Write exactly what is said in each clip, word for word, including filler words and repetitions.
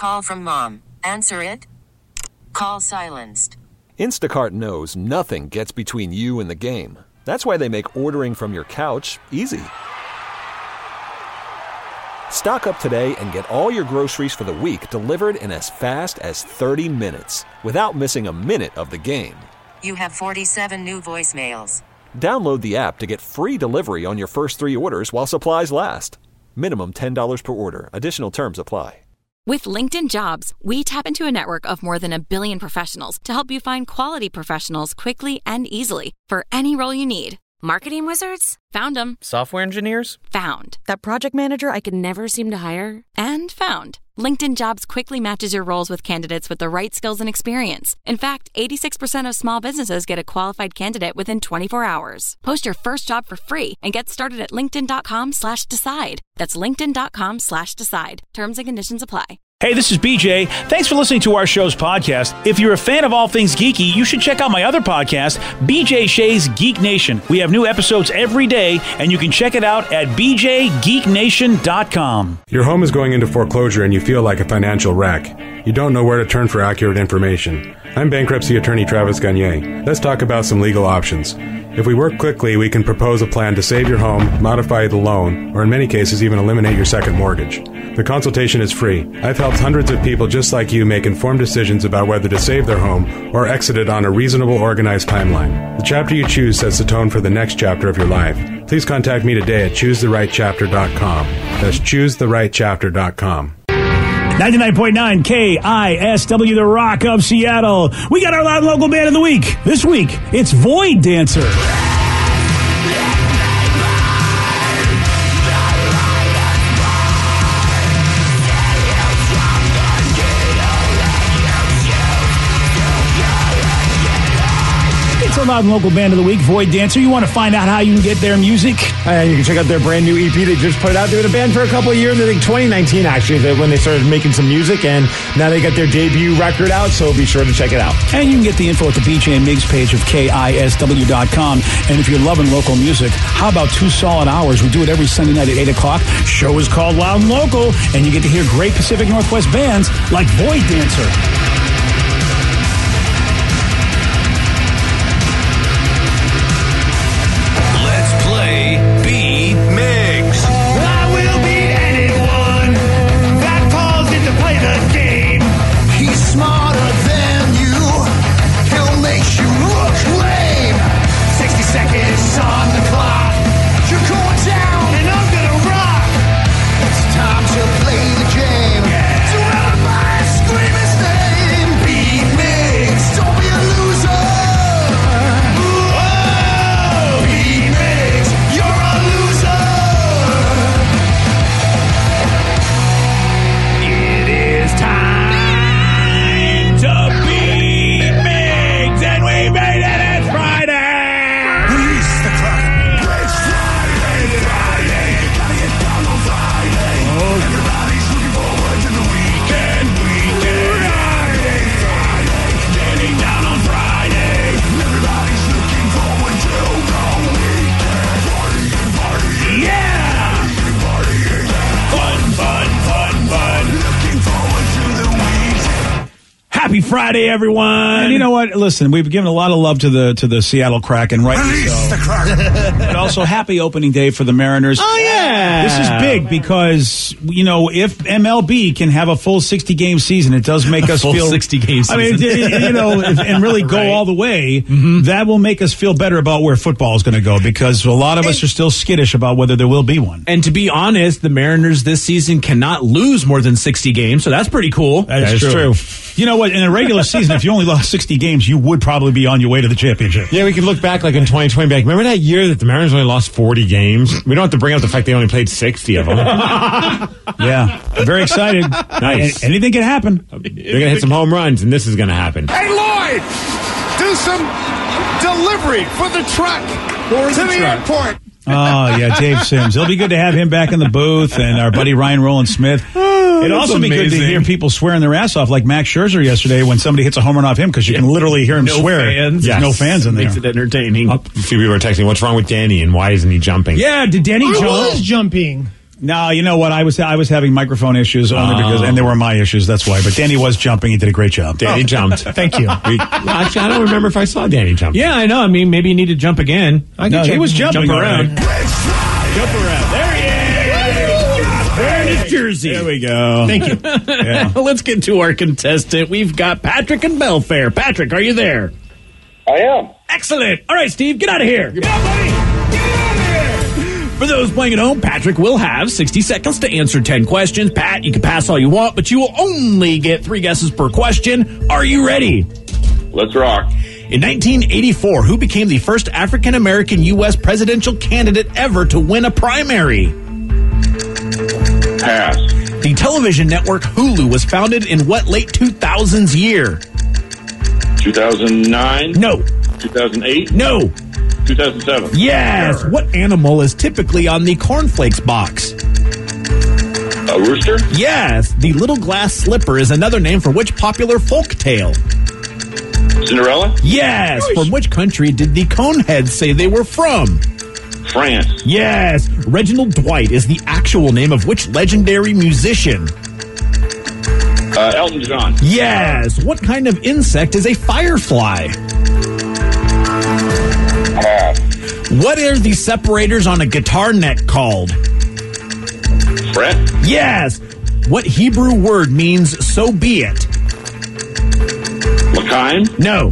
call from mom. Answer it. Call silenced. Instacart knows nothing gets between you and the game. That's why they make ordering from your couch easy. Stock up today and get all your groceries for the week delivered in as fast as thirty minutes without missing a minute of the game. You have forty-seven new voicemails. Download the app to get free delivery on your first three orders while supplies last. Minimum ten dollars per order. Additional terms apply. With LinkedIn Jobs, we tap into a network of more than a billion professionals to help you find quality professionals quickly and easily for any role you need. Marketing wizards? Found them. Software engineers? Found. That project manager I could never seem to hire? And found. LinkedIn Jobs quickly matches your roles with candidates with the right skills and experience. In fact, eighty-six percent of small businesses get a qualified candidate within twenty-four hours. Post your first job for free and get started at linkedin.com slash decide. That's linkedin.com slash decide. Terms and conditions apply. Hey, this is B J. Thanks for listening to our show's podcast. If you're a fan of all things geeky, you should check out my other podcast, B J Shea's Geek Nation. We have new episodes every day, and you can check it out at b j geek nation dot com. Your home is going into foreclosure and you feel like a financial wreck. You don't know where to turn for accurate information. I'm bankruptcy attorney Travis Gagne. Let's talk about some legal options. If we work quickly, we can propose a plan to save your home, modify the loan, or in many cases even eliminate your second mortgage. The consultation is free. I've helped hundreds of people just like you make informed decisions about whether to save their home or exit it on a reasonable, organized timeline. The chapter you choose sets the tone for the next chapter of your life. Please contact me today at choose the right chapter dot com. That's choose the right chapter dot com. ninety-nine point nine K I S W, The Rock of Seattle. We got our loud local band of the week. This week, it's Void Dancer. It's a loud local band of the week, Void Dancer. You want to find out how you can get their music? Uh, you can check out their brand new E P they just put out. They were a band for a couple of years. I think twenty nineteen, actually, is when they started making some music, and now they got their debut record out, so be sure to check it out. And you can get the info at the B J Miggs page of K I S W dot com. And if you're loving local music, how about two solid hours? We do it every Sunday night at eight o'clock. Show is called Loud and Local, and you get to hear great Pacific Northwest bands like Void Dancer. Happy Friday, everyone! And you know what? Listen, we've given a lot of love to the to the Seattle Kraken, right? Release the Kraken! But also, happy opening day for the Mariners. Oh, yeah! This is big because, you know, if M L B can have a full sixty-game season, it does make us full feel... sixty-game season. I mean, you know, if, and really go right. all the way, mm-hmm. that will make us feel better about where football is going to go, because a lot of us are still skittish about whether there will be one. And to be honest, the Mariners this season cannot lose more than sixty games, so that's pretty cool. That is, that is true. true. You know what? In a regular season, if you only lost sixty games, you would probably be on your way to the championship. Yeah, we could look back like in twenty twenty, back. Remember that year that the Mariners only lost forty games? We don't have to bring up the fact they only played sixty of them. Yeah. I'm very excited. Nice. A- anything can happen. They're going to hit some home runs, and this is going to happen. Hey, Lloyd! Do some delivery for the truck to the, the airport. Oh, yeah, Dave Sims. It'll be good to have him back in the booth, and our buddy Ryan Rowland Smith. It'd also be good to hear people swearing their ass off like Max Scherzer yesterday when somebody hits a home run off him, because you can literally hear him no swear. Fans. Yes. No fans in there. Makes it entertaining. A few people are texting, what's wrong with Danny and why isn't he jumping? Yeah, did Danny I jump? was jumping. No, you know what? I was I was having microphone issues only Oh. because, and they were my issues. That's why. But Danny was jumping. He did a great job. Danny jumped. Thank you. We, well, actually, I don't remember if I saw Danny jump. Yeah, I know. I mean, maybe you need to jump again. I No, can he jump- was jumping jump around. around. Jump around. There he is. We're in New Jersey. There we go. Thank you. Yeah. Let's get to our contestant. We've got Patrick in Belfair. Patrick, are you there? I am. Excellent. All right, Steve, get out of here. Get out, buddy. Get out of here. For those playing at home, Patrick will have sixty seconds to answer ten questions. Pat, you can pass all you want, but you will only get three guesses per question. Are you ready? Let's rock. In nineteen eighty-four, who became the first African-American U S presidential candidate ever to win a primary? Pass. The television network Hulu was founded in what late two thousands year? two thousand nine. No. two thousand eight. No. two thousand seven. Yes. What animal is typically on the cornflakes box? A rooster. Yes. The little glass slipper is another name for which popular folk tale? Cinderella. Yes. From which country did the Coneheads say they were from? France. Yes. Reginald Dwight is the actual name of which legendary musician? Uh, Elton John. Yes. What kind of insect is a firefly? Pass. What are the separators on a guitar neck called? Fret. Yes. What Hebrew word means so be it? L'chaim. No.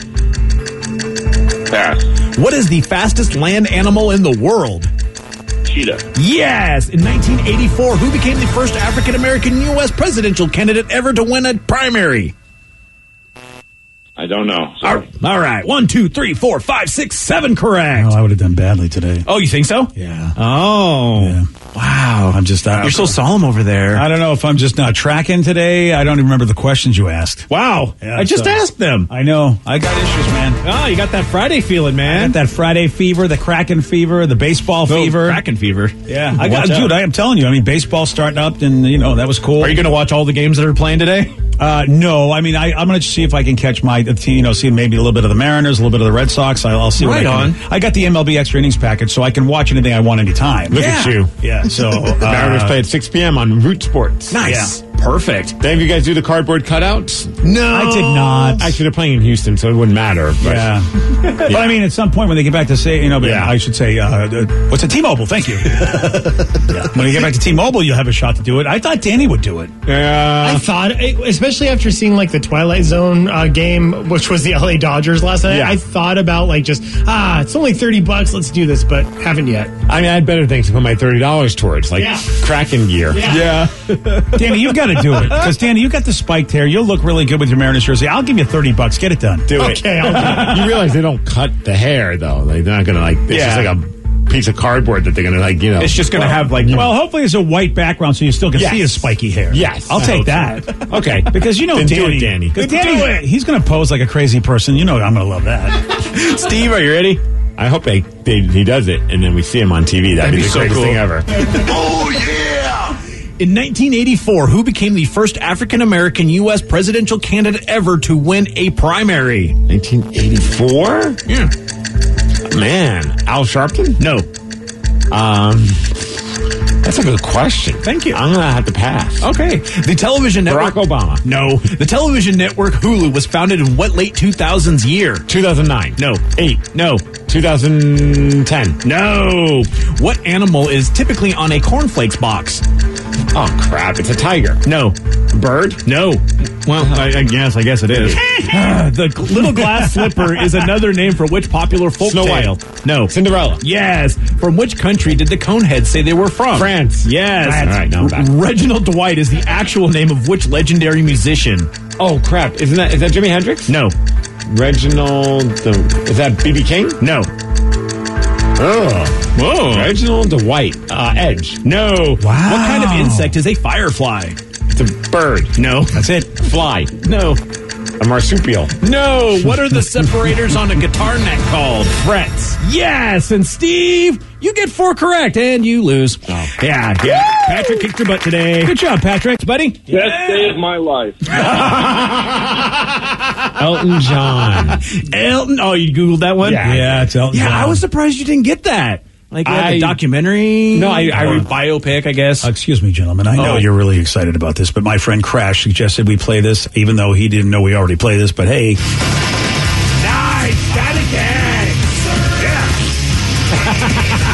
Pass. What is the fastest land animal in the world? Cheetah. Yes. In nineteen eighty-four, who became the first African-American U S presidential candidate ever to win a primary? I don't know. Sorry. All right. One, two, three, four, five, six, seven correct. Oh, I would have done badly today. Oh, you think so? Yeah. Oh. Yeah. Wow. I'm just. I, You're so solemn over there. I don't know if I'm just not tracking today. I don't even remember the questions you asked. Wow. Yeah, I just so- asked them. I know. I got issues, man. Oh, you got that Friday feeling, I man. got that Friday fever, the Kraken fever, the baseball Oh, fever. Kraken fever. Yeah, I got, Watch out. dude. I am telling you. I mean, baseball starting up, and you know that was cool. Are you going to watch all the games that are playing today? Uh, no, I mean, I, I'm going to see if I can catch my team, you know, see maybe a little bit of the Mariners, a little bit of the Red Sox. I'll, I'll see what Right I can. on. I got the M L B Extra Innings package, so I can watch anything I want anytime. Look yeah. at you. Yeah, so. Uh, The Mariners play at six p.m. on Root Sports. Nice. Perfect. Dave, you guys do the cardboard cutouts? No. I did not. Actually, they're playing in Houston, so it wouldn't matter. But Yeah. But I mean, at some point when they get back to say, you know, but Yeah. I should say, uh, uh, what's a T-Mobile? Thank you. Yeah. When you get back to T-Mobile, you'll have a shot to do it. I thought Danny would do it. Yeah. I thought, especially after seeing like the Twilight Zone uh, game, which was the L A Dodgers last night, Yeah. I thought about like just, ah, it's only thirty bucks, let's do this, but haven't yet. I mean, I had better things to put my thirty dollars towards, like Yeah. Kraken gear. Yeah. Danny, you've got to do it. Because, Danny, you got the spiked hair. You'll look really good with your Mariners jersey. I'll give you thirty bucks. Get it done. Do it. Okay, I'll do You realize they don't cut the hair, though. Like, they're not going to, like, it's Yeah. just like a piece of cardboard that they're going to, like, you know. It's just going to have like, Well, hopefully it's a white background so you still can Yes. see his spiky hair. Yes. I'll I take hope that. Okay. Because you know Then do Danny. it, Danny. 'cause Do Danny, it. he's going to pose like a crazy person. You know I'm going to love that. Steve, are you ready? I hope they, they he does it, and then we see him on T V. That'd, That'd be be the so greatest cool. thing ever. Oh, In nineteen eighty-four, who became the first African-American U S presidential candidate ever to win a primary? nineteen eighty-four? Yeah. Man. Al Sharpton? No. Um, that's a good question. Thank you. I'm going to have to pass. Okay. The television network... Barack Obama. No. The television network Hulu was founded in what late two thousands year? two thousand nine. No. Eight. No. two thousand ten. No. What animal is typically on a cornflakes box? Oh, crap. It's a tiger. No. A bird? No. Well, I, I guess. I guess it is. Ah, the gl- little glass slipper is another name for which popular folk Snow White. tale? No. Cinderella. Yes. From which country did the Coneheads say they were from? France. Yes. France. All right, now I'm back. Reginald Dwight is the actual name of which legendary musician? Oh, crap. Isn't that, is that Jimi Hendrix? No. Reginald, the, is that B B King? No. Oh. Whoa. Reginald Dwight. Uh, Edge. No. Wow. What kind of insect is a firefly? It's a bird. No. That's it. Fly. No. A marsupial. No. What are the separators on a guitar neck called? Frets. Yes. And Steve, you get four correct and you lose. Oh. Yeah. Yeah. Patrick kicked your butt today. Good job, Patrick. buddy. Best day of my life. Elton John. Elton. Oh, you Googled that one? Yeah. Yeah, it's Elton Yeah, John. I was surprised you didn't get that. Like yeah, I, the documentary? No, I, I or read biopic, I guess. Uh, excuse me, gentlemen. I know Oh. you're really excited about this, but my friend Crash suggested we play this, even though he didn't know we already play this. But hey, Nice, Static X. Yeah.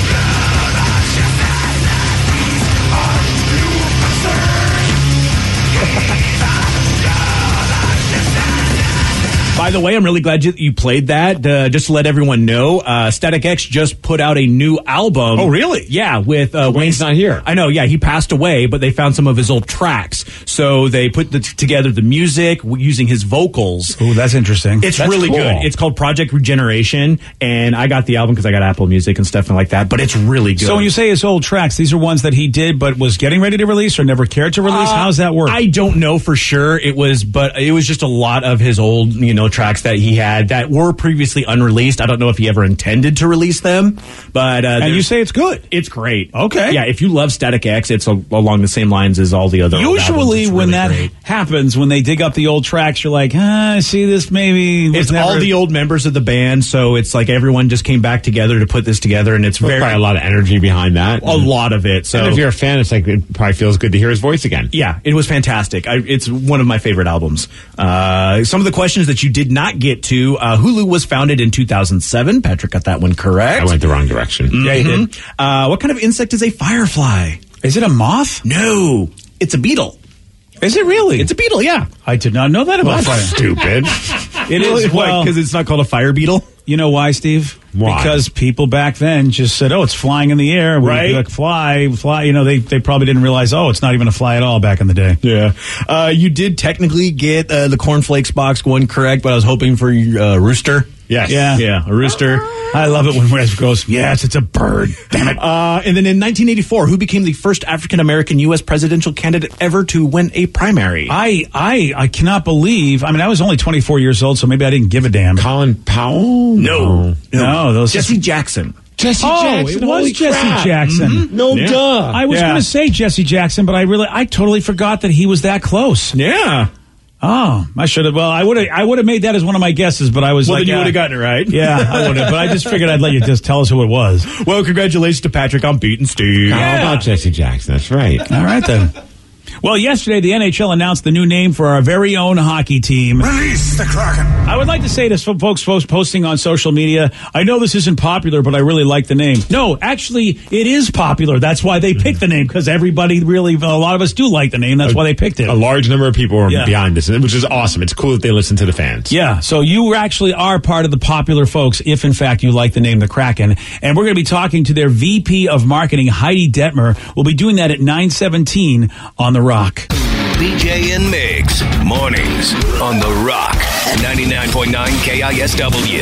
By the way, I'm really glad you, you played that. Uh, just to let everyone know, uh, Static X just put out a new album. Oh, really? Yeah, with uh, Wayne's not here. I know. Yeah, he passed away, but they found some of his old tracks, so they put the, together the music w- using his vocals. oh, that's interesting. It's That's really cool. good. It's called Project Regeneration, and I got the album because I got Apple Music and stuff like that. But it's really good. So when you say his old tracks, these are ones that he did but was getting ready to release or never cared to release? Uh, How's that work? I don't know for sure. It was, but it was just a lot of his old, you know, tracks that he had that were previously unreleased. I don't know if he ever intended to release them, but uh, and you say it's good. it's great. Okay. Yeah, if you love Static X, it's a, along the same lines as all the other. old albums. Usually It's when really that great. happens, when they dig up the old tracks, you're like, ah, I see this maybe. was It's never- all the old members of the band, so it's like everyone just came back together to put this together, and it's There's very probably a lot of energy behind that. a lot of it. So And if you're a fan, it's like it probably feels good to hear his voice again. yeah, it was fantastic. I, it's one of my favorite albums. Uh, some of the questions that you did not get to, uh, Hulu was founded in two thousand seven. Patrick got that one correct. I went the wrong direction. Yeah, you did. Uh, what kind of insect is a firefly? Is it a moth? No, it's a beetle. Is it really? It's a beetle, yeah. I did not know that about fire. Stupid. It is, well, because it's not called a fire beetle. you know why, Steve? Why? Because people back then just said, oh, it's flying in the air. We'd Right. be like, fly, fly. You know, they, they probably didn't realize, oh, it's not even a fly at all back in the day. Yeah. Uh, you did technically get uh, the cornflakes box one correct, but I was hoping for uh, rooster. Yes. Yeah. Yeah, a rooster. I love it when Wes goes, yes, it's a bird. Damn it. Uh, and then in nineteen eighty-four, who became the first African-American U S presidential candidate ever to win a primary? I, I, I cannot believe. I mean, I was only twenty-four years old, so maybe I didn't give a damn. Colin Powell? No. No, those Jesse Jackson. Jesse Oh, Jackson. it was holy Jesse crap. Jackson. No Yeah. duh. I was Yeah. going to say Jesse Jackson, but I really, I totally forgot that he was that close. Yeah. Oh, I should have. Well, I would have. I would have made that as one of my guesses, but I was Well, like, then you uh, would have gotten it right. Yeah, I would have. But I just figured I'd let you just tell us who it was. Well, congratulations to Patrick on beating Steve. How about Jesse Jackson? That's right. All right then. Well, yesterday the N H L announced the new name for our very own hockey team. Release the Kraken. I would like to say to some folks, folks posting on social media, I know this isn't popular, but I really like the name. No, actually, it is popular. That's why they picked the name, because everybody really, a lot of us do like the name. That's why they picked it. A large number of people are Yeah. behind this, which is awesome. It's cool that they listen to the fans. Yeah, so you actually are part of the popular folks if, in fact, you like the name The Kraken. And we're going to be talking to their V P of Marketing, Heidi Detmer. We'll be doing that at nine seventeen on The Rock. B J and Migs, mornings on The Rock, ninety-nine point nine K I S W.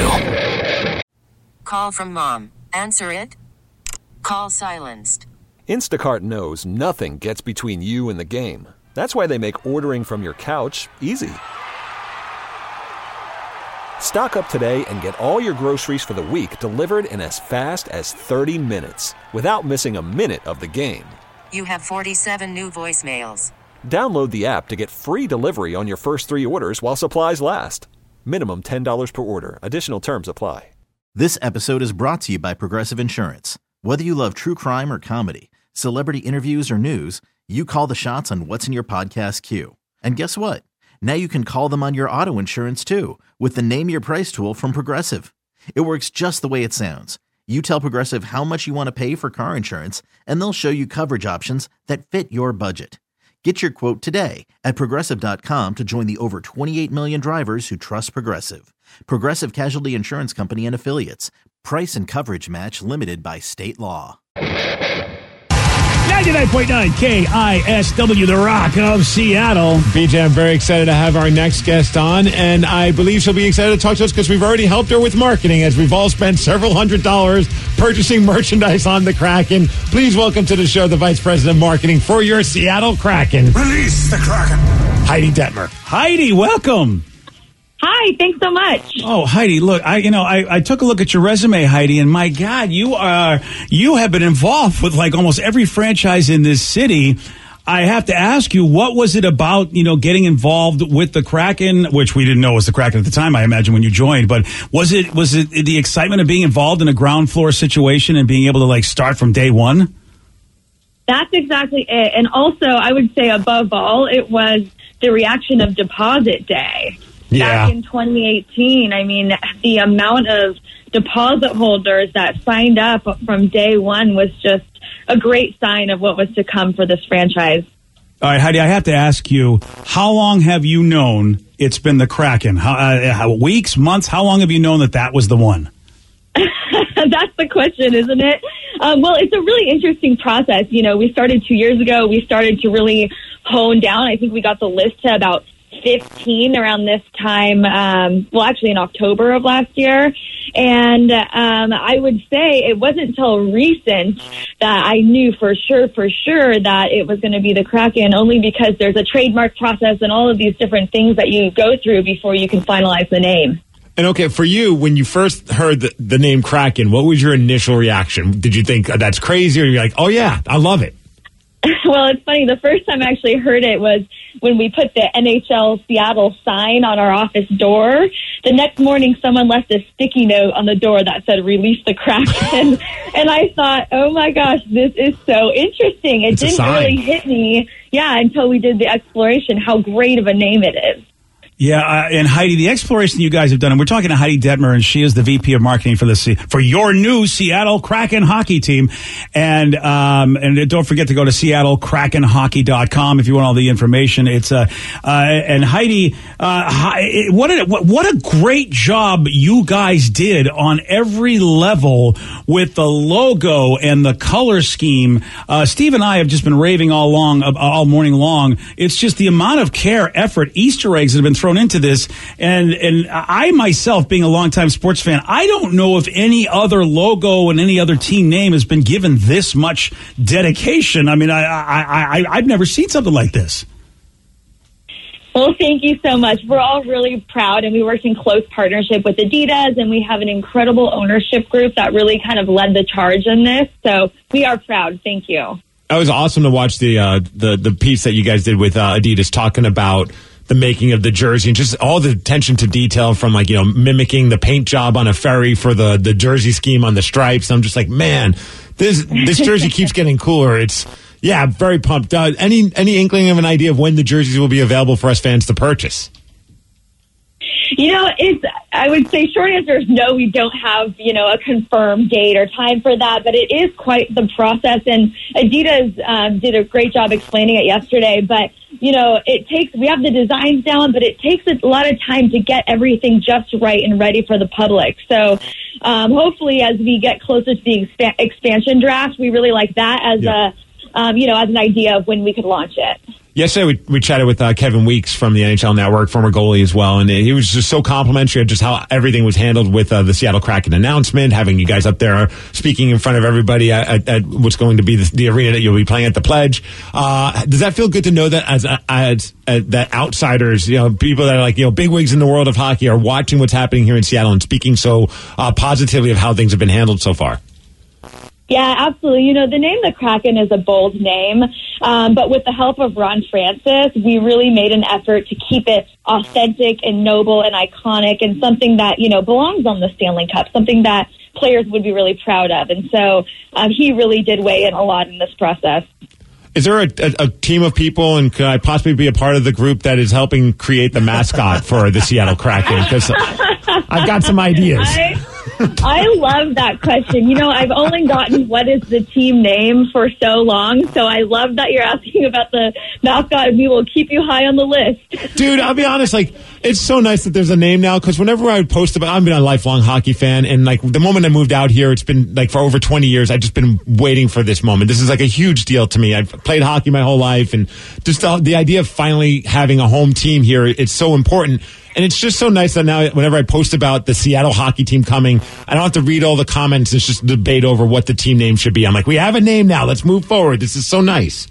Call from mom. Answer it. Call silenced. Instacart knows nothing gets between you and the game. That's why they make ordering from your couch easy. Stock up today and get all your groceries for the week delivered in as fast as thirty minutes without missing a minute of the game. You have forty-seven new voicemails. Download the app to get free delivery on your first three orders while supplies last. Minimum ten dollars per order. Additional terms apply. This episode is brought to you by Progressive Insurance. Whether you love true crime or comedy, celebrity interviews or news, you call the shots on what's in your podcast queue. And guess what? Now you can call them on your auto insurance too with the Name Your Price tool from Progressive. It works just the way it sounds. You tell Progressive how much you want to pay for car insurance, and they'll show you coverage options that fit your budget. Get your quote today at Progressive dot com to join the over twenty-eight million drivers who trust Progressive. Progressive Casualty Insurance Company and Affiliates. Price and coverage match limited by state law. ninety-nine point nine K I S W, The Rock of Seattle. B J, I'm very excited to have our next guest on, and I believe she'll be excited to talk to us because we've already helped her with marketing as we've all spent several hundred dollars purchasing merchandise on the Kraken. Please welcome to the show the Vice President of Marketing for your Seattle Kraken, Release the Kraken. Heidi Detmer. Heidi, welcome. Hi, thanks so much. Oh, Heidi, look, I you know, I, I took a look at your resume, Heidi, and my God, you are you have been involved with like almost every franchise in this city. I have to ask you, what was it about, you know, getting involved with the Kraken, which we didn't know was the Kraken at the time, I imagine, when you joined, but was it was it the excitement of being involved in a ground floor situation and being able to, like, start from day one? That's exactly it. And also, I would say above all, it was the reaction of deposit day. Yeah. Back in twenty eighteen, I mean, the amount of deposit holders that signed up from day one was just a great sign of what was to come for this franchise. All right, Heidi, I have to ask you, how long have you known it's been the Kraken? How, uh, how, weeks, months? How long have you known that that was the one? That's the question, isn't it? Um, well, it's a really interesting process. You know, we started two years ago. We started to really hone down. I think we got the list to about fifteen around this time, um, well, actually in October of last year. And um, I would say it wasn't until recent that I knew for sure, for sure that it was going to be the Kraken, only because there's a trademark process and all of these different things that you go through before you can finalize the name. And okay, for you, when you first heard the, the name Kraken, what was your initial reaction? Did you think oh, that's crazy, or you're like, oh yeah, I love it? Well, it's funny. The first time I actually heard it was when we put the N H L Seattle sign on our office door. The next morning, someone left a sticky note on the door that said, "Release the Kraken." And I thought, oh my gosh, this is so interesting. It It's a didn't sign. really hit me, yeah, until we did the exploration, how great of a name it is. Yeah, uh, and Heidi, the exploration you guys have done, and we're talking to Heidi Detmer, and she is the V P of marketing for the C- for your new Seattle Kraken hockey team. And um, and don't forget to go to seattle kraken hockey dot com if you want all the information. It's uh, uh and Heidi, uh, Hi- what a what a great job you guys did on every level with the logo and the color scheme. Uh, Steve and I have just been raving all long, all morning long. It's just the amount of care, effort, Easter eggs that have been thrown into this, and and I myself, being a longtime sports fan, I don't know if any other logo and any other team name has been given this much dedication. I mean, I, I, I I've never seen something like this. Well, thank you so much. We're all really proud, and we worked in close partnership with Adidas, and we have an incredible ownership group that really kind of led the charge in this. So we are proud. Thank you. It was awesome to watch the uh, the the piece that you guys did with uh, Adidas talking about the making of the jersey and just all the attention to detail, from, like, you know, mimicking the paint job on a ferry for the, the jersey scheme on the stripes. I'm just like, man, this this jersey keeps getting cooler. It's, yeah, very pumped. Uh, any any inkling of an idea of when the jerseys will be available for us fans to purchase? You know, it's, I would say short answer is no, we don't have, you know, a confirmed date or time for that, but it is quite the process. And Adidas um, did a great job explaining it yesterday. But, you know, it takes, we have the designs down, but it takes a lot of time to get everything just right and ready for the public. So um, hopefully as we get closer to the expa- expansion draft, we really like that as Yeah. a, um, you know, as an idea of when we could launch it. Yesterday, we, we chatted with uh, Kevin Weeks from the N H L Network, former goalie as well, and he was just so complimentary of just how everything was handled with uh, the Seattle Kraken announcement, having you guys up there speaking in front of everybody at, at, at what's going to be the, the arena that you'll be playing at, the Pledge. Uh, does that feel good to know that as, as uh, that outsiders, you know, people that are like, you know, bigwigs in the world of hockey are watching what's happening here in Seattle and speaking so uh, positively of how things have been handled so far? Yeah, absolutely. You know, the name the Kraken is a bold name, um, but with the help of Ron Francis, we really made an effort to keep it authentic and noble and iconic, and something that, you know, belongs on the Stanley Cup, something that players would be really proud of. And so um, he really did weigh in a lot in this process. Is there a, a, a team of people, and could I possibly be a part of the group that is helping create the mascot for the Seattle Kraken? Because I've got some ideas. I, I love that question. You know, I've only gotten what is the team name for so long, so I love that you're asking about the mascot, and we will keep you high on the list. Dude, I'll be honest, like, it's so nice that there's a name now, because whenever I would post about, I've been a lifelong hockey fan, and like the moment I moved out here, it's been like for over twenty years, I've just been waiting for this moment. This is like a huge deal to me. I've played hockey my whole life, and just the, the idea of finally having a home team here, it's so important. And it's just so nice that now whenever I post about the Seattle hockey team coming, I don't have to read all the comments. It's just a debate over what the team name should be. I'm like, we have a name now. Let's move forward. This is so nice.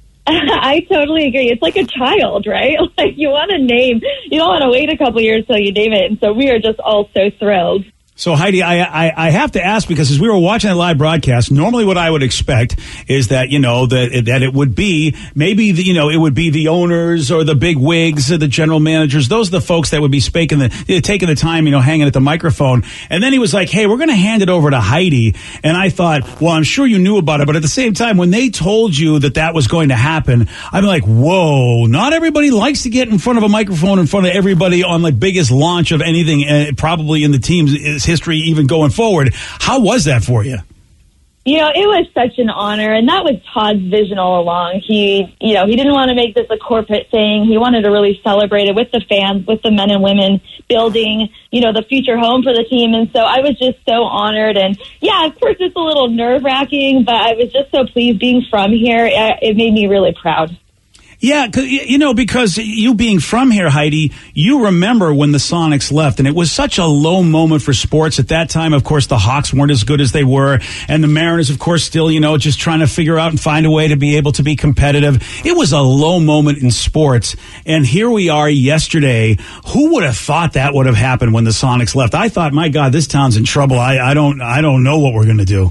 I totally agree. It's like a child, right? Like, you want a name. You don't want to wait a couple years till you name it. And so we are just all so thrilled. So, Heidi, I, I I have to ask, because as we were watching that live broadcast, normally what I would expect is that, you know, that that it would be maybe, the, you know, it would be the owners or the big wigs or the general managers. Those are the folks that would be speaking the, taking the time, you know, hanging at the microphone. And then he was like, hey, we're going to hand it over to Heidi. And I thought, well, I'm sure you knew about it. But at the same time, when they told you that that was going to happen, I'm like, whoa, not everybody likes to get in front of a microphone in front of everybody on the biggest launch of anything, uh, probably in the team's history, even going forward. How was that for you? You know, it was such an honor, and that was Todd's vision all along. He, you know, he didn't want to make this a corporate thing. He wanted to really celebrate it with the fans, with the men and women, building, you know, the future home for the team. And so I was just so honored. And yeah, of course, it's a little nerve-wracking, but I was just so pleased being from here. It made me really proud. Yeah, you know, because you being from here, Heidi, you remember when the Sonics left, and it was such a low moment for sports at that time. Of course, the Hawks weren't as good as they were, and the Mariners, of course, still, you know, just trying to figure out and find a way to be able to be competitive. It was a low moment in sports, and here we are yesterday. Who would have thought that would have happened when the Sonics left? I thought, my God, this town's in trouble. I, I don't, I don't know what we're going to do.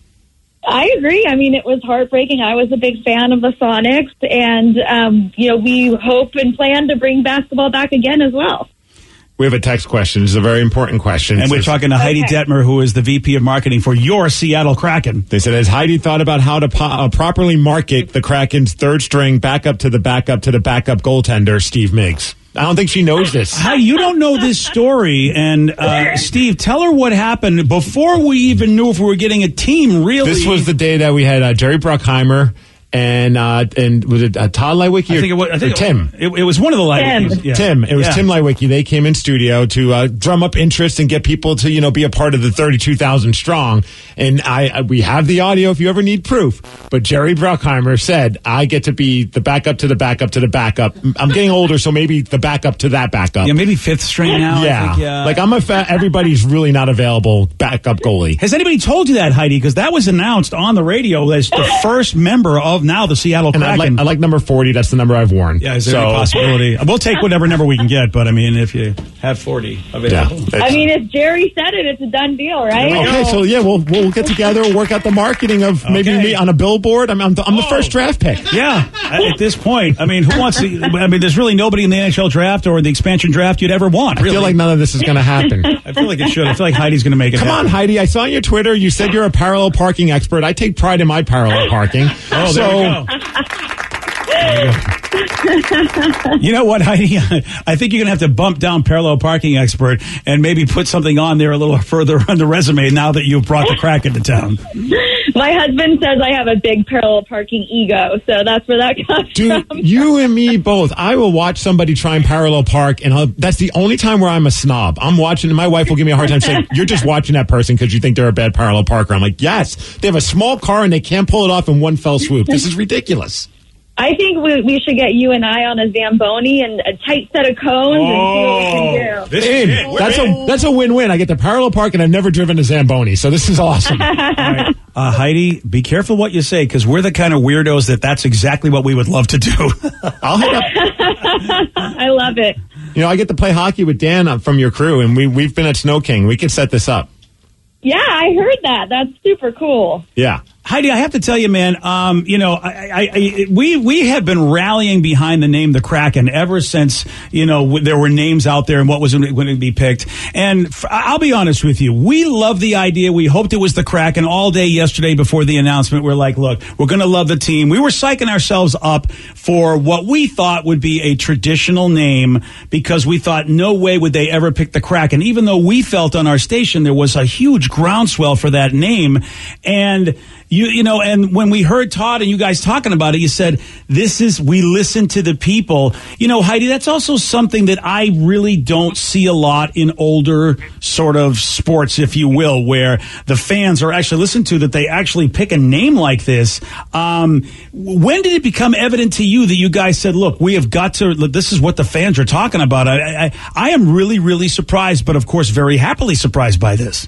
I agree. I mean, it was heartbreaking. I was a big fan of the Sonics, and, um, you know, we hope and plan to bring basketball back again as well. We have a text question. It's a very important question. And we're talking to Heidi Okay. Detmer, who is the V P of Marketing for your Seattle Kraken. They said, has Heidi thought about how to po- uh, properly market the Kraken's third string backup to the backup to the backup goaltender, Steve Miggs? I don't think she knows this. Heidi, you don't know this story. And, uh, Steve, tell her what happened before we even knew if we were getting a team, really. This was the day that we had uh, Jerry Bruckheimer and uh, and was it uh, Todd Leiweke? I think it was, I think or Tim. It, it was one of the Leiwekes. Yeah. Tim. It was Yeah. Tim Leiweke. They came in studio to uh, drum up interest and get people to, you know, be a part of the thirty-two thousand strong. And I, I we have the audio if you ever need proof. But Jerry Bruckheimer said, I get to be the backup to the backup to the backup. I'm getting older, so maybe the backup to that backup. Yeah, maybe fifth string now. Yeah. I think, yeah. Like I'm a fa- everybody's really not available backup goalie. Has anybody told you that, Heidi? Because that was announced on the radio as the first member of now the Seattle And I like, Kraken. I like number forty. That's the number I've worn. Yeah, is there so, any possibility? We'll take whatever number we can get, but I mean, if you have forty available. Yeah. I mean, if Jerry said it, it's a done deal, right? Okay, so yeah, we'll we'll get together and work out the marketing of maybe Okay. me on a billboard. I'm I'm the, I'm the first draft pick. Yeah, at this point, I mean, who wants to? I mean, there's really nobody in the N H L draft or the expansion draft you'd ever want. I Really. feel like none of this is going to happen. I feel like it should. I feel like Heidi's going to make it Come happen. on, Heidi. I saw on your Twitter you said you're a parallel parking expert. I take pride in my parallel parking. Oh, so, there we go. You know what, Heidi? I think you're going to have to bump down parallel parking expert and maybe put something on there a little further on the resume now that you've brought the Kraken to town. My husband says I have a big parallel parking ego, so that's where that comes Dude, from. you and me both. I will watch somebody try and parallel park, and I'll, that's the only time where I'm a snob. I'm watching, and my wife will give me a hard time saying, you're just watching that person because you think they're a bad parallel parker. I'm like, yes, they have a small car, and they can't pull it off in one fell swoop. This is ridiculous. I think we, we should get you and I on a Zamboni and a tight set of cones and see what we can do. This In. is it. That's a that's a win-win. I get to parallel park, and I've never driven a Zamboni, so this is awesome. All right. Uh, Heidi, be careful what you say, because we're the kind of weirdos that that's exactly what we would love to do. I'll hit up. I love it. You know, I get to play hockey with Dan uh, from your crew, and we we've been at Snow King. We could set this up. Yeah, I heard that. That's super cool. Yeah. Heidi, I have to tell you, man. Um, you know, I, I, I, we we have been rallying behind the name the Kraken ever since you know w- there were names out there and what was going to be picked. And f- I'll be honest with you, we love the idea. We hoped it was the Kraken all day yesterday before the announcement. We're like, look, we're going to love the team. We were psyching ourselves up for what we thought would be a traditional name because we thought no way would they ever pick the Kraken, even though we felt on our station there was a huge groundswell for that name. And You you know, and when we heard Todd and you guys talking about it, you said, this is, we listen to the people. You know, Heidi, that's also something that I really don't see a lot in older sort of sports, if you will, where the fans are actually listened to, that they actually pick a name like this. Um, when did it become evident to you that you guys said, look, we have got to, this is what the fans are talking about? I, I, I am really, really surprised, but of course, very happily surprised by this.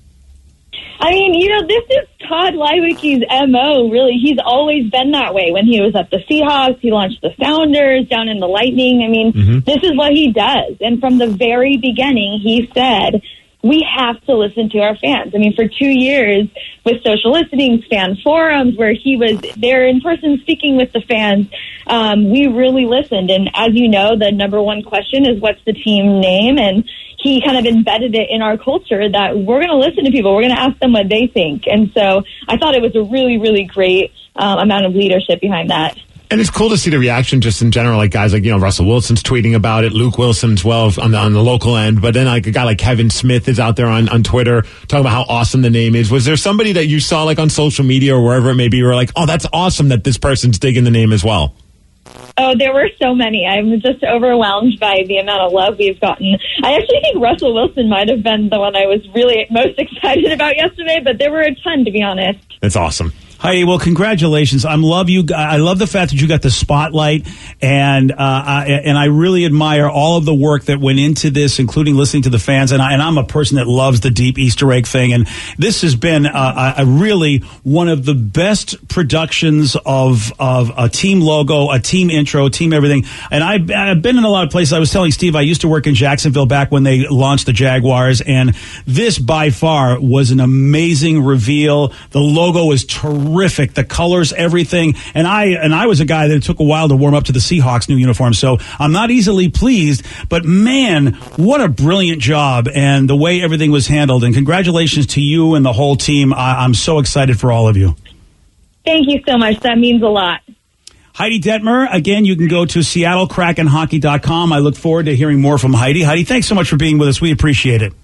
I mean, you know, this is Todd Leiweke's M O, really. He's always been that way. When he was at the Seahawks, he launched the Sounders, down in the Lightning. I mean, Mhm. this is what he does. And from the very beginning, he said, we have to listen to our fans. I mean, for two years with social listening, fan forums, where he was there in person speaking with the fans, um, we really listened. And as you know, the number one question is, what's the team name? And he kind of embedded it in our culture that we're going to listen to people. We're going to ask them what they think. And so I thought it was a really, really great um, amount of leadership behind that. And it's cool to see the reaction just in general, like guys like, you know, Russell Wilson's tweeting about it, Luke Wilson as well on the, on the local end. But then like a guy like Kevin Smith is out there on, on Twitter talking about how awesome the name is. Was there somebody that you saw like on social media or wherever it may be, you were like, oh, that's awesome that this person's digging the name as well? Oh, there were so many. I'm just overwhelmed by the amount of love we've gotten. I actually think Russell Wilson might have been the one I was really most excited about yesterday, but there were a ton, to be honest. That's awesome. Heidi, well, congratulations. I love you. I love the fact that you got the spotlight, and uh, I, and I really admire all of the work that went into this, including listening to the fans. And, I, and I'm a person that loves the deep Easter egg thing, and this has been uh, a really one of the best productions of of a team logo, a team intro, team everything. And I, I've been in a lot of places. I was telling Steve I used to work in Jacksonville back when they launched the Jaguars, and this by far was an amazing reveal. The logo was terrific. Terrific, the colors, everything, and I and I was a guy that it took a while to warm up to the Seahawks new uniform, so I'm not easily pleased. But man, what a brilliant job, and the way everything was handled. And congratulations to you and the whole team. I, I'm so excited for all of you. Thank you so much. That means a lot. Heidi Detmer, again, you can go to Seattle Kraken Hockey dot com. I look forward to hearing more from Heidi. Heidi, thanks so much for being with us. We appreciate it.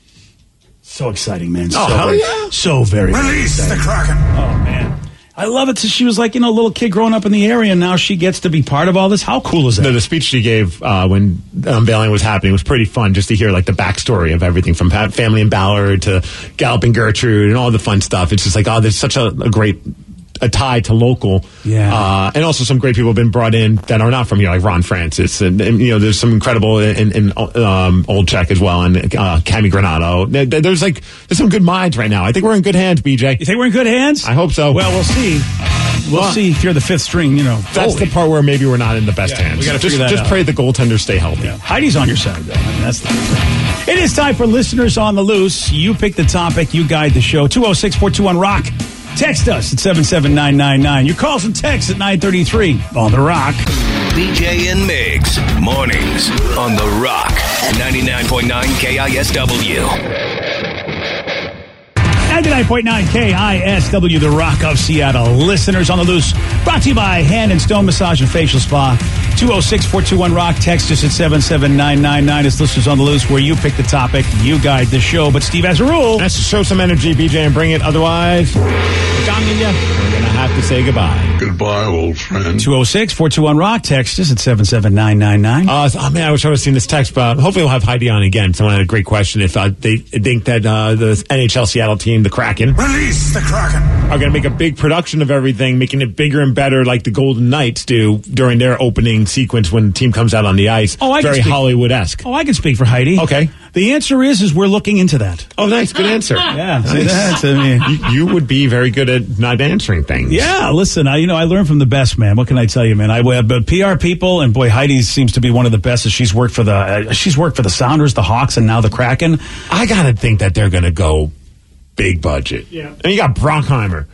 So exciting, man. Oh, so, hell yeah. So very, very Release exciting. the Kraken. Oh, man. I love it. So she was like, you know, a little kid growing up in the area, and now she gets to be part of all this. How cool is that? No, the speech she gave uh, when the unveiling was happening was pretty fun, just to hear like the backstory of everything from family in Ballard to Galloping Gertrude and all the fun stuff. It's just like, oh, there's such a, a great a tie to local. Yeah. Uh, and also some great people have been brought in that are not from here, like Ron Francis. And, and you know, there's some incredible in, in um, Old Czech as well, and uh, Cami Granado. There, there's like, there's some good minds right now. I think we're in good hands, B J. You think we're in good hands? I hope so. Well, we'll see. We'll Well, see if you're the fifth string, you know. That's goalie. the part where maybe we're not in the best Yeah, hands. we gotta just figure that just out. pray the goaltenders stay healthy. Yeah. Heidi's on your side, though. I mean, that's the thing. It is time for Listeners on the Loose. You pick the topic. You guide the show. two oh six, four two one, ROCK. Text us at seven seven nine nine nine. Your calls and texts at nine thirty-three on The Rock. B J and Migs, mornings on The Rock, ninety-nine point nine K I S W. ninety-nine point nine K I S W, The Rock of Seattle. Listeners on the Loose, brought to you by Hand and Stone Massage and Facial Spa. two oh six, four two one, ROCK. Text us at seven seven nine nine nine. It's Listeners on the Loose, where you pick the topic, you guide the show. But Steve has a rule. That's to show some energy, B J, and bring it. Otherwise, we're gonna have to say goodbye. Goodbye, old friend. two oh six, four two one, ROCK. Text us at seven seven nine nine nine. Uh, oh, man, I wish I would have seen this text, but hopefully we'll have Heidi on again. Someone had a great question. If uh, they think that uh, the N H L Seattle team, the Kraken, Release the Kraken. are going to make a big production of everything, making it bigger and better like the Golden Knights do during their opening sequence when the team comes out on the ice. Oh, I can Very speak- Hollywood-esque. Oh, I can speak for Heidi. Okay. The answer is, is we're looking into that. Oh, nice. Good answer. Yeah. See, that's, I mean, you, you would be very good at not answering things. yeah, listen, I, you know, I learned from the best, man. What can I tell you, man? I have uh, P R people, and boy, Heidi seems to be one of the best. As she's worked for the, uh, she's worked for the Sounders, the Hawks, and now the Kraken. I got to think that they're going to go big budget. Yeah. And you got Brockheimer.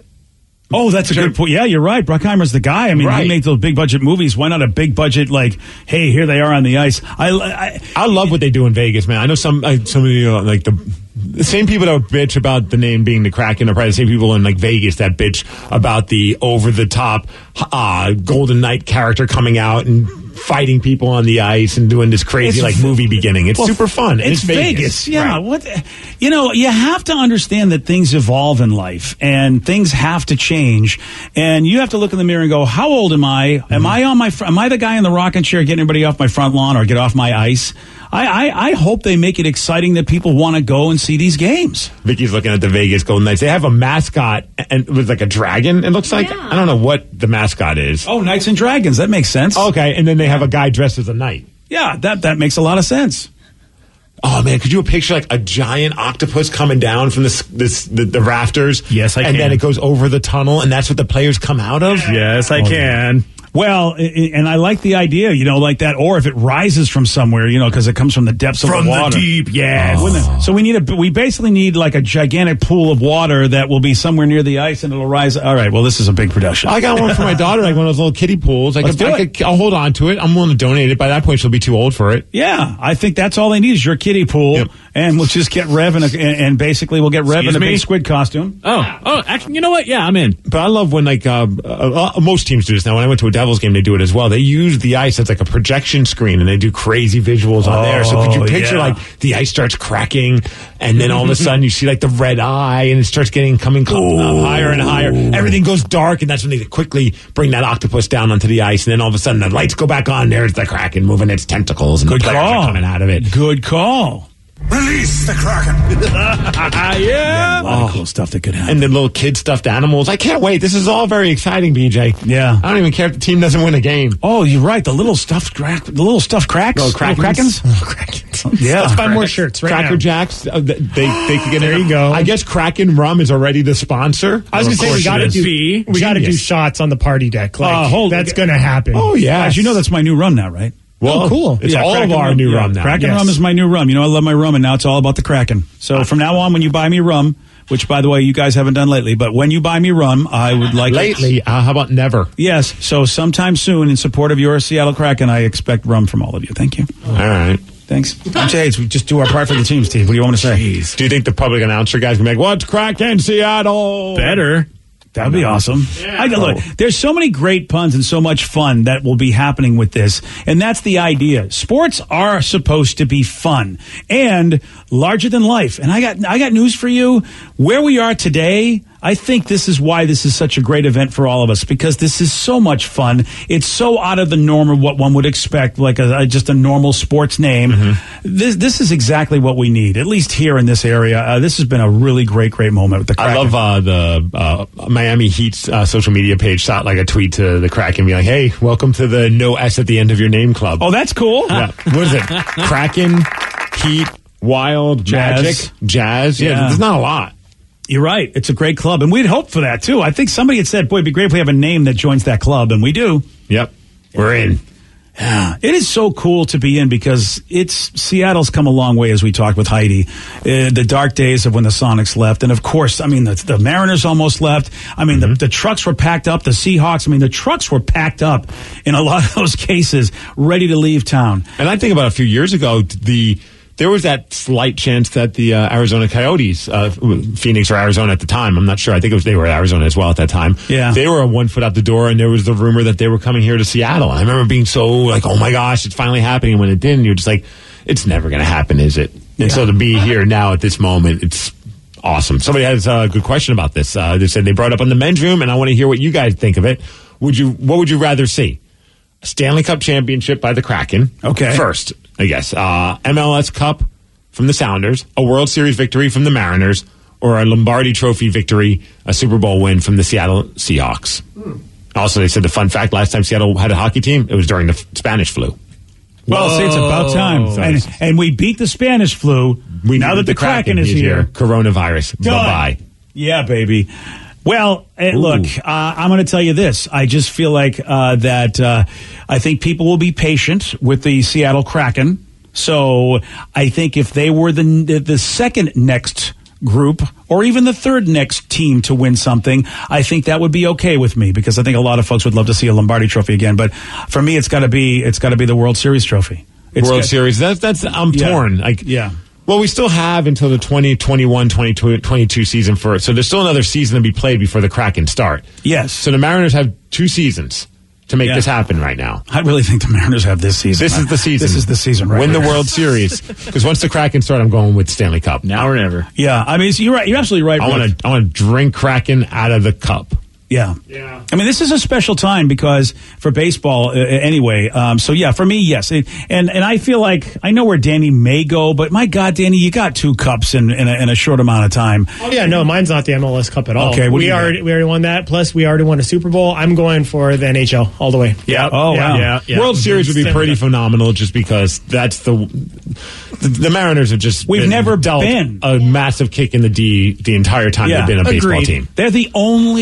Oh, that's a good point. Yeah, you're right. Bruckheimer's the guy. I mean, Right. he made those big budget movies. Why not a big budget like, hey, here they are on the ice? I, I, I love what they do in Vegas, man. I know some, uh, some of you, uh, like the, the same people that bitch about the name being the Kraken are probably the same people in like Vegas that bitch about the over the top, uh, Golden Knight character coming out and fighting people on the ice and doing this crazy It's like v- movie beginning. It's Well, super fun. It's, Vegas. Yeah. Right. What, you know, you have to understand that things evolve in life and things have to change. And you have to look in the mirror and go, how old am I? Am I on my, fr- am I the guy in the rocking chair getting everybody off my front lawn or get off my ice? I, I, I hope they make it exciting that people want to go and see these games. Vicky's looking at the Vegas Golden Knights. They have a mascot and with like a dragon. It looks like, I don't know what the mascot is. Oh, Knights and Dragons. That makes sense. Okay. And then they have a guy dressed as a knight. Yeah, that, that makes a lot of sense. Oh man, could you picture like a giant octopus coming down from this this the, the rafters? Yes, I and can. then it goes over the tunnel, and that's what the players come out of. Yes, I Oh, can. Well, i- i- and I like the idea, you know, like that, or if it rises from somewhere, you know, because it comes from the depths of From the the water. deep, yes. Wouldn't it? So we need a, we basically need like a gigantic pool of water that will be somewhere near the ice and it'll rise. All right, well, this is a big production. I got one for my daughter, like one of those little kiddie pools. I Let's could, do I it. could, I'll hold on to it. I'm willing to donate it. By that point, she'll be too old for it. Yeah, I think that's all they need is your kiddie pool, Yep. and we'll just get Rev in a, and, and basically we'll get Rev Excuse in a me? big squid costume. Oh, oh, actually, you know what? Yeah, I'm in. But I love when, like, uh, uh, uh, most teams do this now. When I went to a Devils game, they do it as well. They use the ice as like a projection screen, and they do crazy visuals on there. So could you Oh, picture, yeah. like, the ice starts cracking, and then all of a sudden you see, like, the red eye, and it starts getting coming co- uh, higher and higher. Everything goes dark, and that's when they quickly bring that octopus down onto the ice, and then all of a sudden the lights go back on. There's the Kraken moving its tentacles, and Good the players call. are coming out of it. Good call. Release the Kraken. Yeah, a lot of cool stuff that could happen. And the little kid stuffed animals. I can't wait. This is all very exciting, B J. Yeah. I don't even care if the team doesn't win a game. Oh, you're right. The little stuffed crack, the little stuffed cracks, Little Krakens. Little Krakens. Yeah. Let's buy more shirts right Cracker now. Jacks. Uh, th- they they could get. There in. you go. I guess Kraken rum is already the sponsor. I was Of going to say we course got it to is. do Be we got to do genius. shots on the party deck. Like Uh, hold- that's going to happen. Oh yeah, Guys, you know that's my new rum now, right? well, Oh, cool. It's Yeah, all of Kraken our new yeah. rum now. Kraken Yes. rum is my new rum. You know, I love my rum, and now it's all about the Kraken. So from now on, when you buy me rum, which by the way, you guys haven't done lately, but when you buy me rum, I would like Lately, uh, how about never? Yes. So sometime soon, in support of your Seattle Kraken, I expect rum from all of you. Thank you. All right. Thanks. I'm saying we just do our part for the team, Steve. What do you want to say? Do you think the public announcer guys can make what's Kraken Seattle? Better. That'd be awesome. I, look, there's so many great puns and so much fun that will be happening with this. And that's the idea. Sports are supposed to be fun and larger than life. And I got, I got news for you. Where we are today, I think this is why this is such a great event for all of us, because this is so much fun. It's so out of the norm of what one would expect, like a, a, just a normal sports name. Mm-hmm. This, this is exactly what we need, at least here in this area. Uh, this has been a really great, great moment with the Kraken. I love uh, the uh, Miami Heat's uh, social media page shot like a tweet to the Kraken, be like, "Hey, welcome to the no S at the end of your name club." Oh, that's cool. Yeah. What is it? Kraken, Heat, Wild, Jazz. Magic, Jazz. Yeah, Yeah. there's not a lot. You're right. It's a great club. And we'd hope for that, too. I think somebody had said, boy, it'd be great if we have a name that joins that club. And we do. Yep. We're in. Yeah. It is so cool to be in because it's Seattle's come a long way, as we talked with Heidi. Uh, the dark days of when the Sonics left. And, of course, I mean, the, the Mariners almost left. I mean, mm-hmm. the, the trucks were packed up. The Seahawks, I mean, the trucks were packed up in a lot of those cases, ready to leave town. And I think about a few years ago, the... There was that slight chance that the uh, Arizona Coyotes, uh, Phoenix or Arizona at the time, I'm not sure. I think it was they were Arizona as well at that time. Yeah. They were one foot out the door, and there was the rumor that they were coming here to Seattle. And I remember being so like, oh my gosh, it's finally happening. And when it didn't, you're just like, it's never going to happen, is it? Yeah. And so to be here now at this moment, it's awesome. Somebody has a good question about this. Uh, they said they brought it up in the men's room, and I want to hear what you guys think of it. Would you? What would you rather see? A Stanley Cup championship by the Kraken. Okay. First, I guess. Uh, M L S Cup from the Sounders, a World Series victory from the Mariners, or a Lombardi Trophy victory, a Super Bowl win from the Seattle Seahawks. Hmm. Also, they said the fun fact, last time Seattle had a hockey team, it was during the f- Spanish flu. Well, see, it's about time. And, and we beat the Spanish flu. We now that the, the Kraken, Kraken is here. Coronavirus. Done. Bye-bye. Yeah, baby. Well, eh, look, uh, I'm going to tell you this. I just feel like uh, that uh, I think people will be patient with the Seattle Kraken. So I think if they were the the second next group or even the third next team to win something, I think that would be okay with me because I think a lot of folks would love to see a Lombardi Trophy again. But for me, it's got to be it's got to be the World Series trophy. It's World got, Series. That's that's I'm yeah, torn. Like yeah. Well, we still have until the twenty twenty-one twenty-two season for it. So there's still another season to be played before the Kraken start. Yes. So the Mariners have two seasons to make yeah. this happen right now. I really think the Mariners have this season. This is the season. This is the season, right? Win the World Series. Because once the Kraken start, I'm going with Stanley Cup. Now or never. Yeah, I mean, you're right. You're absolutely right. I want to I want to drink Kraken out of the cup. Yeah. Yeah. I mean, this is a special time because for baseball, uh, anyway. Um, so yeah, for me, yes. It, and and I feel like I know where Danny may go, but my God, Danny, you got two cups in in a, in a short amount of time. Oh yeah, no, mine's not the M L S Cup at all. Okay, what do we you already got? we already won that. Plus, we already won a Super Bowl. I'm going for the N H L all the way. Yeah. Oh yeah. wow. Yeah, Yeah. World Series would be Stanley pretty Cup. phenomenal just because that's the the, the Mariners have just We've been never dealt been. a massive kick in the D the entire time Yeah. they've been a baseball Agreed. team. They're the only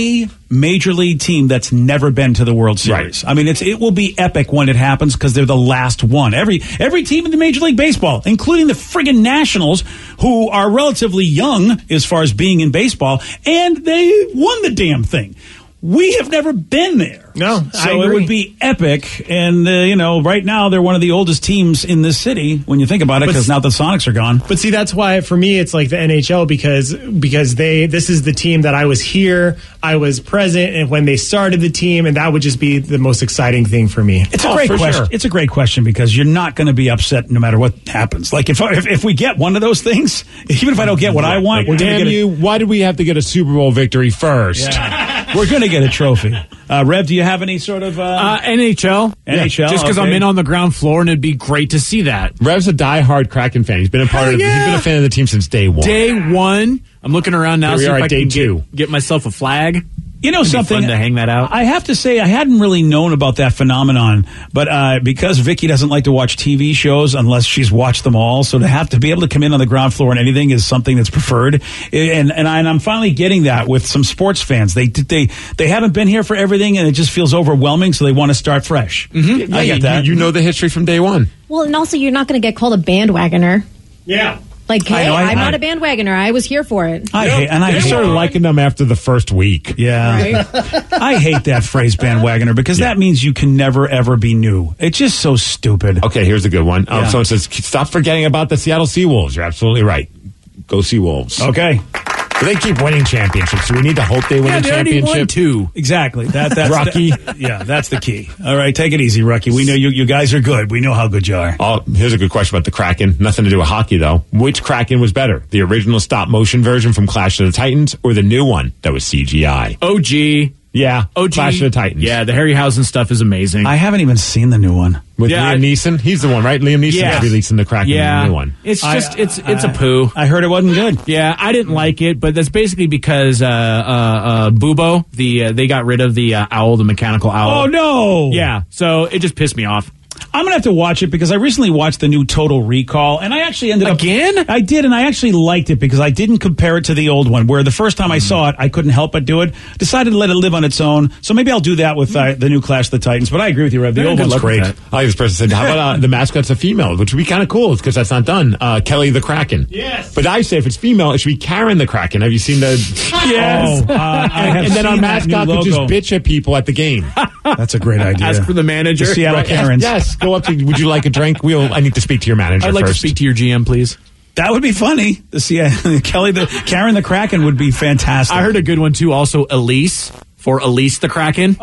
major league team that's never been to the World Series. Right. I mean, it's it will be epic when it happens because they're the last one. Every every team in the Major League Baseball, including the friggin' Nationals, who are relatively young as far as being in baseball, and they won the damn thing. We have never been there. No, so it would be epic. And, uh, you know, right now they're one of the oldest teams in this city when you think about it, because now the Sonics are gone. But see, that's why for me it's like the N H L because because they this is the team that I was here, I was present, and when they started the team, and that would just be the most exciting thing for me. It's a oh, great question. Sure. It's a great question because you're not going to be upset no matter what happens. Like if, if if we get one of those things, even if I don't get what I want, we're damn get you! A, why did we have to get a Super Bowl victory first? Yeah. We're going to get a trophy. Uh, Rev, do you have any sort of... Uh, uh, N H L. N H L, Just because okay. I'm in on the ground floor, and it'd be great to see that. Rev's a diehard Kraken fan. He's been a part Hell of. Yeah. He's been a fan of the team since day one. Day one. I'm looking around now, Here we see are if at I day can two. Get, get myself a flag. You know It'd be something? fun to hang that out. I have to say, I hadn't really known about that phenomenon, but uh, because Vicky doesn't like to watch T V shows unless she's watched them all, so to have to be able to come in on the ground floor and anything is something that's preferred. And and, I, and I'm finally getting that with some sports fans. They they they haven't been here for everything, and it just feels overwhelming, so they want to start fresh. Mm-hmm. I yeah, get that. You, you know the history from day one. Well, and also you're not going to get called a bandwagoner. Yeah. Like, hey, I know, I- I'm I- not a bandwagoner. I was here for it. I hate, and I I started liking them after the first week. Yeah. I hate that phrase bandwagoner because that means you can never, ever be new. It's just so stupid. Okay, here's a good one. Um, Yeah. Someone says, stop forgetting about the Seattle Seawolves. You're absolutely right. Go Seawolves. Okay. But they keep winning championships, so we need to hope they win Yeah, a they already won championship. two. Exactly. That, that's Rocky. the- yeah, that's the key. All right, take it easy, Rocky. We know you, you guys are good. We know how good you are. Oh, here's a good question about the Kraken. Nothing to do with hockey, though. Which Kraken was better? The original stop-motion version from Clash of the Titans or the new one that was C G I? O G. Yeah, O G. Clash of the Titans. Yeah, the Harryhausen stuff is amazing. I haven't even seen the new one. With Yeah, Liam I- Neeson? He's the one, right? Liam Neeson's Yes. releasing the Kraken yeah, in the new one. It's I- just it's it's I- a poo. I heard it wasn't good. Yeah, I didn't like it, but that's basically because uh, uh, uh, Bubo, the uh, they got rid of the uh, owl, the mechanical owl. Oh, no. Yeah, so it just pissed me off. I'm going to have to watch it because I recently watched the new Total Recall, and I actually ended up... Again? I did, and I actually liked it because I didn't compare it to the old one, where the first time I saw it, I couldn't help but do it. Decided to let it live on its own, so maybe I'll do that with uh, the new Clash of the Titans, but I agree with you, Rev. The Yeah, old good one's luck with great. that. I like this person said, how about uh, the mascot's a female, which would be kind of cool because that's not done. Uh, Kelly the Kraken. Yes. But I say if it's female, it should be Karen the Kraken. Have you seen the... Yes. Oh, uh, I have and, and then our seen that mascot new could just logo. bitch at people at the game. That's a great idea. Ask for the manager. The Seattle Right. Karens. Yes, go up to, would you like a drink? We'll, I need to speak to your manager I'd like first. to speak to your G M, please. That would be funny. The Seattle, Kelly, the Karen the Kraken would be fantastic. I heard a good one too. Also, Elise for Elise the Kraken.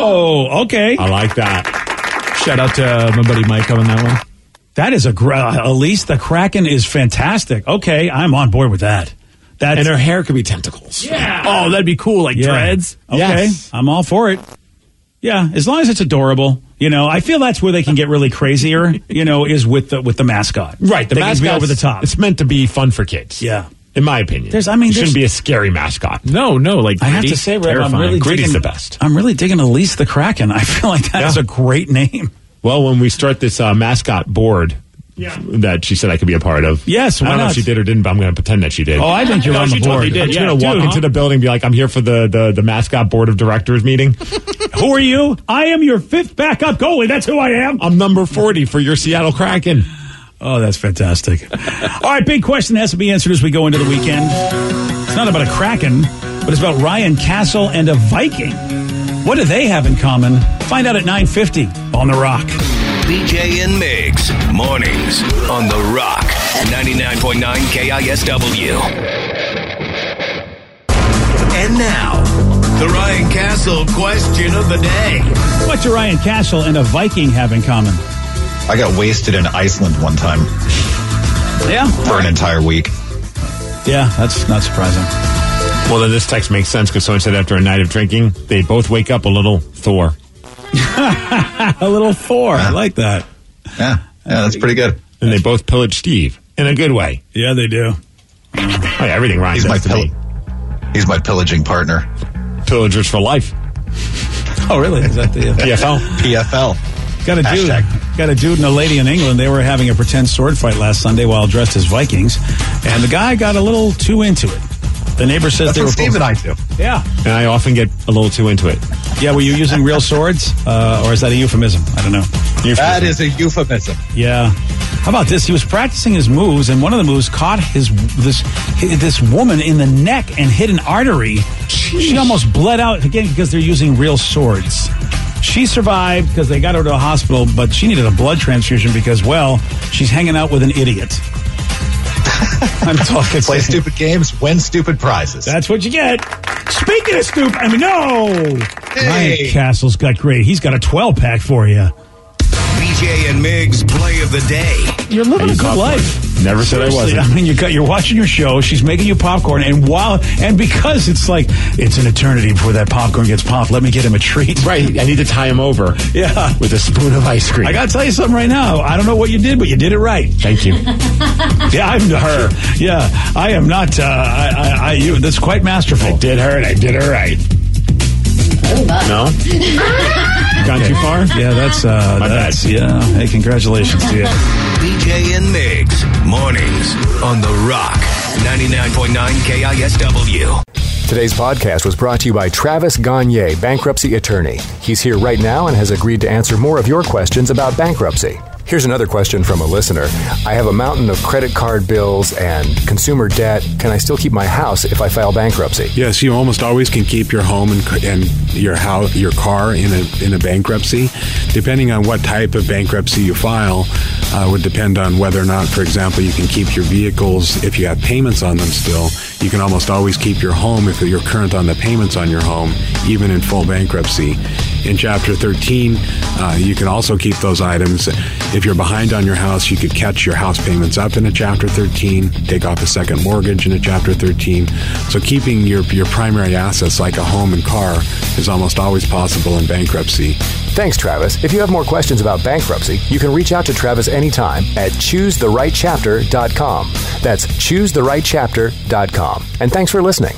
Oh, okay. I like that. Shout out to uh, my buddy Mike on that one. That is a great. Elise the Kraken is fantastic. Okay, I'm on board with that. That's, And her hair could be tentacles. Yeah. Oh, that'd be cool, like Yeah. dreads. Okay, Yes. I'm all for it. Yeah, as long as it's adorable. You know, I feel that's where they can get really crazier. You know, is with the with the mascot. Right, the they can mascot be over the top. It's meant to be fun for kids. Yeah. In my opinion. There's- I mean, it shouldn't there's- be a scary mascot. No, no, like I have gritty, to say, Rev, I'm terrifying. really Gritty's digging the best. I'm really digging Elise the Kraken. I feel like that is Yeah. a great name. Well, when we start this uh, mascot board Yeah. that she said I could be a part of. Yes, I why don't know not? if she did or didn't, but I'm going to pretend that she did. Oh, I think you're No, on the she board. totally did. I'm just Yeah, going to walk dude, into huh? the building and be like, I'm here for the, the, the mascot board of directors meeting. Who are you? I am your fifth backup goalie. That's who I am. I'm number forty for your Seattle Kraken. Oh, that's fantastic. All right, big question has to be answered as we go into the weekend. It's not about a Kraken, but it's about Ryan Castle and a Viking. What do they have in common? Find out at nine fifty on The Rock. B J and Migs, mornings on The Rock, ninety-nine point nine K I S W. And now, the Ryan Castle question of the day. What do Ryan Castle and a Viking have in common? I got wasted in Iceland one time Yeah. for an entire week. Yeah, that's not surprising. Well, then this text makes sense because someone said after a night of drinking, they both wake up a little Thor. A little Thor. I like that. Yeah, yeah, that's pretty good. And they both pillage Steve in a good way. Yeah, they do. Oh, yeah, everything rhymes. He's my to pill- me. He's my pillaging partner. Pillagers for life. Oh, really? Is that the... Uh, P F L. P F L. Got a dude, Hashtag. got a dude and a lady in England. They were having a pretend sword fight last Sunday while dressed as Vikings, and the guy got a little too into it. The neighbor says That's they what were Steve and I do. Yeah. And I often get a little too into it. Yeah, were you using real swords? Uh, or is that a euphemism? I don't know. Euphemism. That is a euphemism. Yeah. How about this? He was practicing his moves, and one of the moves caught his this this woman in the neck and hit an artery. Jeez. She almost bled out, again, because they're using real swords. She survived because they got her to a hospital, but she needed a blood transfusion because, well, she's hanging out with an idiot. I'm talking. Play stupid games, win stupid prizes. That's what you get. Speaking of stupid, I mean, no. Hey. Ryan Castle's got great. He's got a twelve pack for you. B J and Migs play of the day. You're living a good life. Never said I Seriously, wasn't. I mean, you got, you're watching your show. She's making you popcorn, and while and because it's like it's an eternity before that popcorn gets popped, let me get him a treat. Right, I need to tie him over. Yeah, with a spoon of ice cream. I got to tell you something right now. I don't know what you did, but you did it right. Thank you. Yeah, I'm her. Yeah, I am not. Uh, I, I, I, you. That's quite masterful. I did her, and I did her right. No? Gone too far? Yeah, that's, uh, My that's, bad. yeah. Hey, congratulations to you. B J and Migs, mornings on The Rock, ninety-nine point nine K I S W. Today's podcast was brought to you by Travis Gagne, bankruptcy attorney. He's here right now and has agreed to answer more of your questions about bankruptcy. Here's another question from a listener. I have a mountain of credit card bills and consumer debt. Can I still keep my house if I file bankruptcy? Yes, you almost always can keep your home and, and your house, your car in a in a bankruptcy. Depending on what type of bankruptcy you file, uh, would depend on whether or not, for example, you can keep your vehicles if you have payments on them still. You can almost always keep your home if you're current on the payments on your home, even in full bankruptcy. In Chapter thirteen, uh, you can also keep those items. If you're behind on your house, you could catch your house payments up in a Chapter thirteen, take off a second mortgage in a Chapter thirteen. So keeping your, your primary assets like a home and car is almost always possible in bankruptcy. Thanks, Travis. If you have more questions about bankruptcy, you can reach out to Travis anytime at choose the right chapter dot com. That's choose the right chapter dot com. And thanks for listening.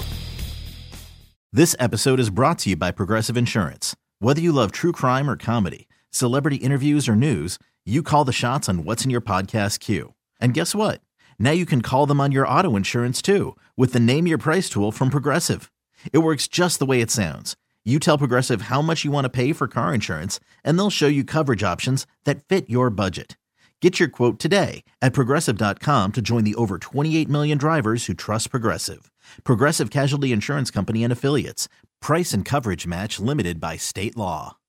This episode is brought to you by Progressive Insurance. Whether you love true crime or comedy, celebrity interviews or news, you call the shots on what's in your podcast queue. And guess what? Now you can call them on your auto insurance too with the Name Your Price tool from Progressive. It works just the way it sounds. You tell Progressive how much you want to pay for car insurance, and they'll show you coverage options that fit your budget. Get your quote today at Progressive dot com to join the over twenty-eight million drivers who trust Progressive. Progressive Casualty Insurance Company and Affiliates. Price and coverage match limited by state law.